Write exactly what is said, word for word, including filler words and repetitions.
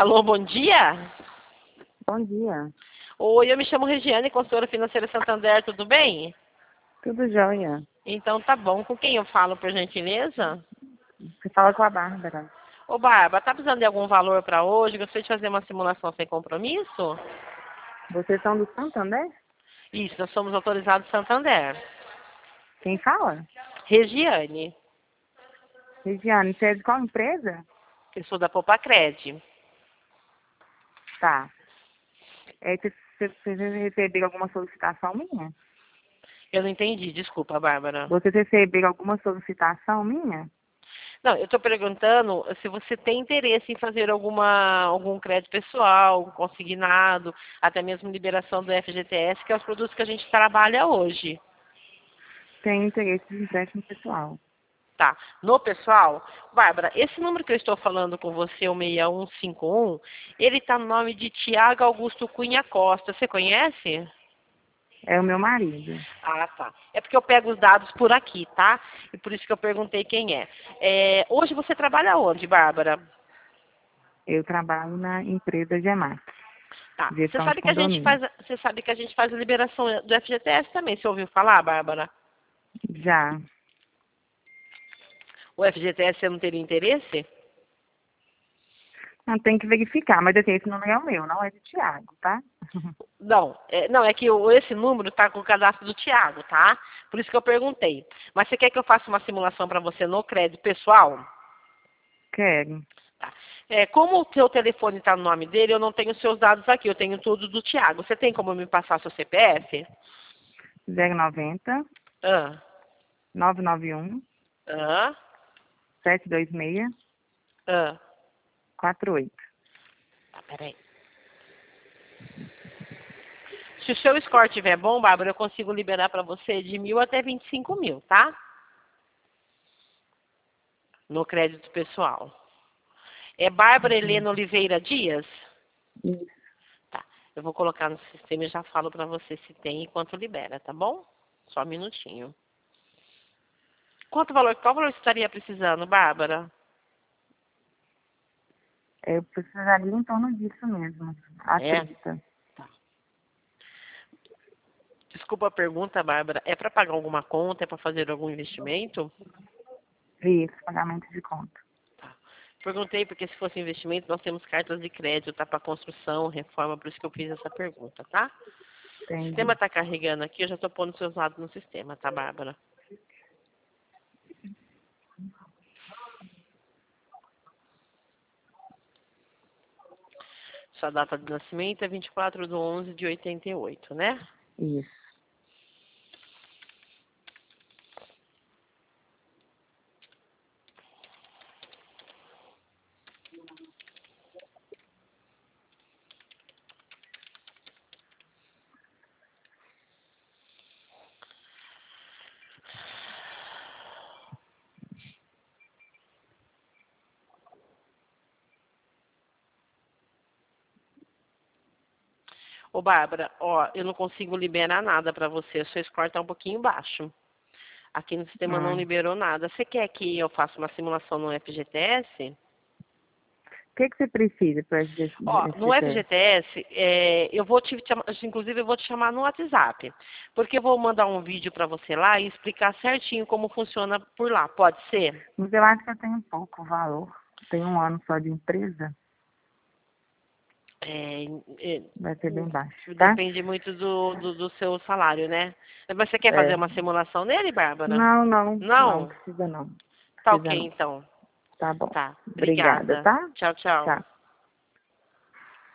Alô, bom dia? Bom dia. Oi, eu me chamo Regiane, consultora financeira Santander, tudo bem? Tudo jóia. Então tá bom. Com quem eu falo, por gentileza? Você fala com a Bárbara. Ô, Bárbara, tá precisando de algum valor para hoje? Gostaria de fazer uma simulação sem compromisso? Vocês são do Santander? Isso, nós somos autorizados Santander. Quem fala? Regiane, Regiane, você é de qual empresa? eu sou da Popacred. Tá. É, você, você, você recebeu alguma solicitação minha? Eu não entendi, desculpa, Bárbara. Você recebeu alguma solicitação minha? Não, eu estou perguntando se você tem interesse em fazer alguma, algum crédito pessoal, um consignado, até mesmo liberação do F G T S, que é os produtos que a gente trabalha hoje. Tem interesse de empréstimo pessoal. Tá. No pessoal, Bárbara, esse número que eu estou falando com você, o seis um cinco um, ele está no nome de Tiago Augusto Cunha Costa. Você conhece? É o meu marido. Ah, tá. É porque eu pego os dados por aqui, tá? E por isso que eu perguntei quem é. É, hoje você trabalha onde, Bárbara? Eu trabalho na empresa Gemac, Tá. Você gestão de sabe que a gente condomínio. faz, você sabe que a gente faz a liberação do F G T S também. Você ouviu falar, Bárbara? Já. O F G T S você não teria interesse? Não, tem que verificar, mas assim, esse número é o meu, não é de Tiago, tá? Não, é, não, é que o- esse número está com o cadastro do Tiago, tá? Por isso que eu perguntei. Mas você quer que eu faça uma simulação para você no crédito pessoal? Quero. Tá. É, como o seu telefone está no nome dele, eu não tenho os seus dados aqui, eu tenho tudo do Tiago. Você tem como me passar seu C P F? zero noventa, Ah, nove nove um, ah, sete dois seis, ah. quatro oito. Tá, peraí. Se o seu score estiver bom, Bárbara, eu consigo liberar para você de mil até vinte e cinco mil, tá? No crédito pessoal. É Bárbara Helena Oliveira Dias? Isso. Tá. Eu vou colocar no sistema e já falo para você se tem e quanto libera, tá bom? Só um minutinho. Quanto valor, qual valor você estaria precisando, Bárbara? Eu precisaria em torno disso mesmo, a É? trinta. Tá. Desculpa a pergunta, Bárbara. É para pagar alguma conta? É para fazer algum investimento? Isso, pagamento de conta. Tá. Perguntei porque se fosse investimento, nós temos cartas de crédito, tá? Para construção, reforma, por isso que eu fiz essa pergunta, tá? O sistema Entendi. está carregando aqui, eu já estou pondo seus dados no sistema, tá, Bárbara? Sua data de nascimento é vinte e quatro de onze de oitenta e oito, né? Isso. Ô, Bárbara, ó, eu não consigo liberar nada para você. O seu score está um pouquinho baixo. Aqui no sistema não Ah. liberou nada. Você quer que eu faça uma simulação no F G T S? O que, que você precisa para esse Ó, no teste? F G T S, é, eu vou te chamar, inclusive eu vou te chamar no WhatsApp, porque eu vou mandar um vídeo para você lá e explicar certinho como funciona por lá. Pode ser? Mas eu acho que eu tenho pouco valor. Tenho um ano só de empresa, É, é, vai ser bem baixo, tá? depende muito do, do, do seu salário, né? Mas você quer fazer É. uma simulação nele, Bárbara? Não, não, não, Não? precisa não. Tá Precisa ok, não. então. Tá bom. Tá. Obrigada, Obrigada. tá? Tchau, tchau. Tchau.